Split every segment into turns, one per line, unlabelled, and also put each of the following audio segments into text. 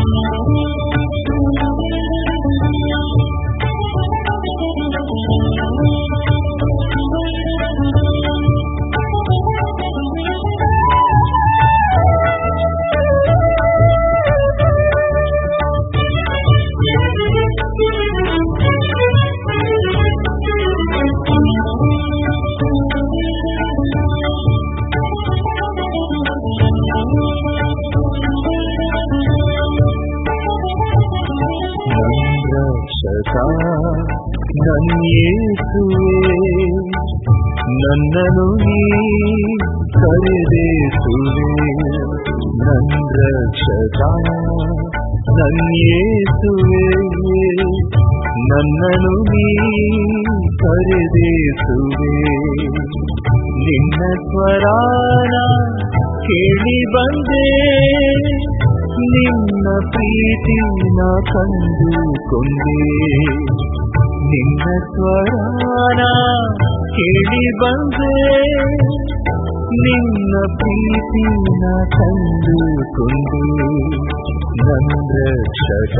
ನನ್ಯೇಸುವೆ ನನ್ನನು ನೀ ಕರೆದೇಸುವೆ ನನ್ನ ರಕ್ಷಕ ನನ್ಯೇಸುವೆ ನನ್ನನು ನೀ ಕರೆದೇಸುವೆ ನಿನ್ನ ಸ್ವರಾನ ಕೇಳಿ ಬಂದೆ ನಿನ್ನ ಪ್ರೀತಿನ ಕಂಡುಕೊಂಡೆ ನಿನ್ನ ಸ್ವರಾನ ಕೇಳಿ ಬಂದೆ ನಿನ್ನ ಪ್ರೀತಿನ ಕಂಡುಕೊಂಡೆ ನನ್ನ ರಕ್ಷಕ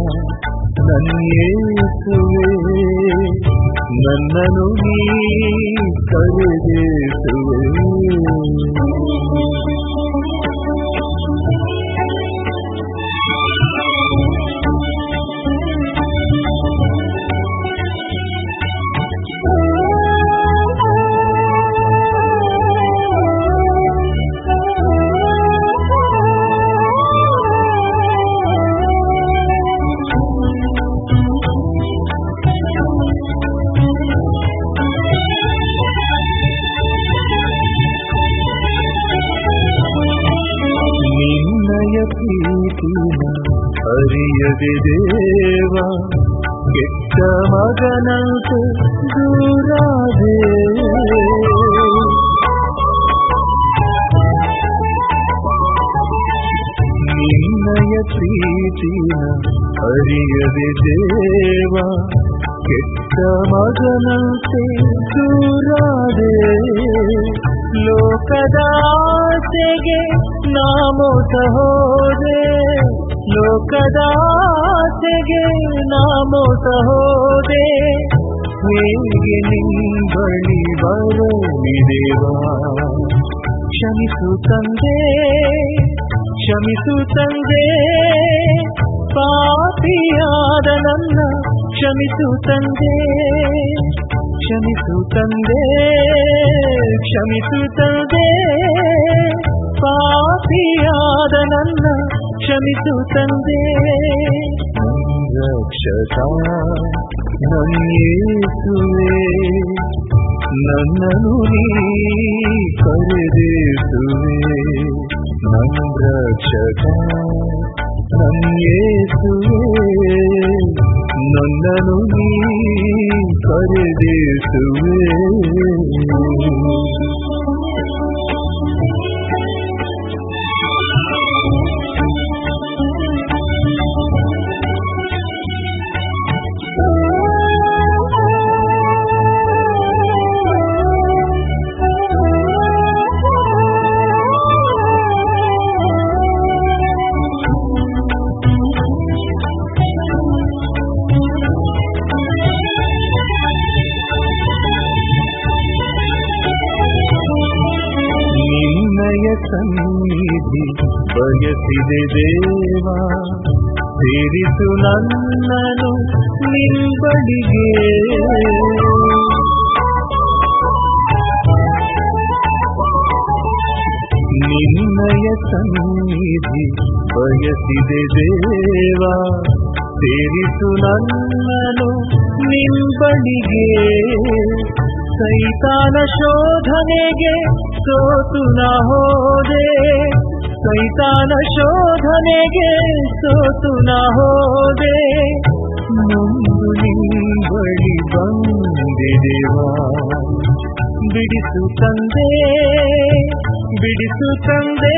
ನನ್ಯೇಸುವೆ ನನ್ನನು ನೀ ಕರೆದೇಸುವೆ ಅರಿಯದೆ ದೇವ ಕೆಟ್ಟ ಮಗನಂತೆ ದೂರಾದೆ ನಿನ್ನಯ ಪ್ರೀತಿನ ಅರಿಯದೆ ದೇವ ಕೆಟ್ಟ ಮಗನಂತೆ ದೂರಾದೆ ಲೋಕದ ಆಸೆಗೆ ನಾ ಮೋಸ ಹೋದೆ ಲೋಕದ ಆಸೆಗೆ ನಾ ಮೋಸ ಹೋದೆ ಹೇಗೆ ನಿಂಬಳಿ ಬರಲಿ ದೇವಾ ಕ್ಷಮಿಸು ತಂದೆ ಕ್ಷಮಿಸು ತಂದೆ ಪಾಪಿಯಾದ ನನ್ನ ಕ್ಷಮಿಸು ತಂದೆ ಕ್ಷಮಿಸು ತಂದೆ ಕ್ಷಮಿಸು ತಂದೆ ಪಾಪಿಯಾದ ನನ್ನ ಕ್ಷಮಿಸು ತಂದೆ ರಕ್ಷಕ ನನ್ಯೇಸುವೆ ನನ್ನನು ನೀ ಕರೆದೇಸುವೆ ನನ್ನ ರಕ್ಷಕ ನನ್ಯೇಸುವೆ ನನ್ನನು ನೀ ಕರೆದೇಸುವೆ ಸನ್ನಿಧಿ ಬಯಸಿದೆ ದೇವ ಸೇರಿಸು ನನ್ನನು ನಿಂಬಳಿಗೆ ನಿನ್ನಯ ಸನ್ನಿಧಿ ಬಯಸಿದೆ ದೇವ ಸೇರಿಸು ನನ್ನನು ನಿಂಬಳಿಗೆ ಸೈತಾನ ಶೋಧನೆಗೆ ಸೋತು ನಾ ಹೋದೆ ಸೈತಾನ ಶೋಧನೆಗೆ ಸೋತು ನಾ ಹೋದೆ ನೊಂದು ನಿಂಬಳಿ ಬಂದೆ ದೇವಾ ಬಿಡಿಸು ತಂದೆ ಬಿಡಿಸು ತಂದೆ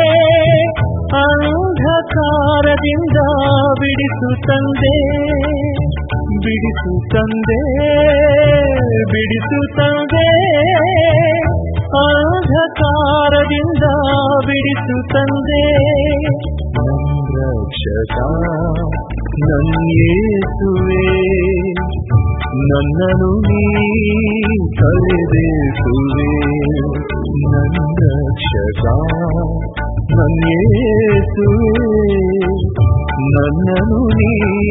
ಅಂಧಕಾರದಿಂದ ಬಿಡಿಸು ತಂದೆ ಬಿಡಿಸು ತಂದೆ ಬಿಡಿಸು ತಂದೆ ಅಂಧಕಾರದಿಂದ ಬಿಡಿಸು ತಂದೆ ನನ್ನರಕ್ಷಕ ನನ್ಯೇಸುವೆ ನನ್ನನು ನೀ ಕರೆದೇಸುವೆ ನನ್ನರಕ್ಷಕ ನನ್ಯೇಸುವೆ ನನ್ನನು ನೀ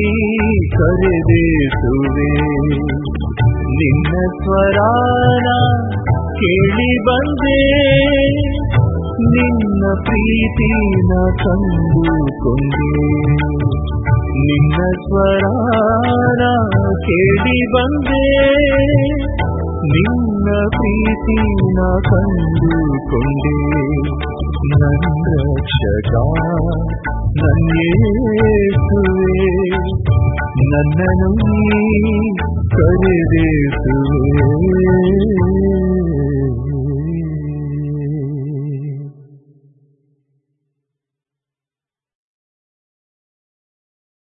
ಕರೆದೇಸುವೆ ನಿನ್ನ ಸ್ವರಾನ ಕೇಳಿ ಬಂದೆ ನಿನ್ನ ಪ್ರೀತಿನ ಕಂಡುಕೊಂಡೆ ನಿನ್ನ ಸ್ವರಾನ ಕೇಳಿ ಬಂದೆ ನಿನ್ನ ಪ್ರೀತಿನ ಕಂಡುಕೊಂಡೆ ನನ್ನ ರಕ್ಷಕ ನನ್ಯೇಸುವೆ ನನ್ನನು ನೀ ಕರೆದೇಸುವೆ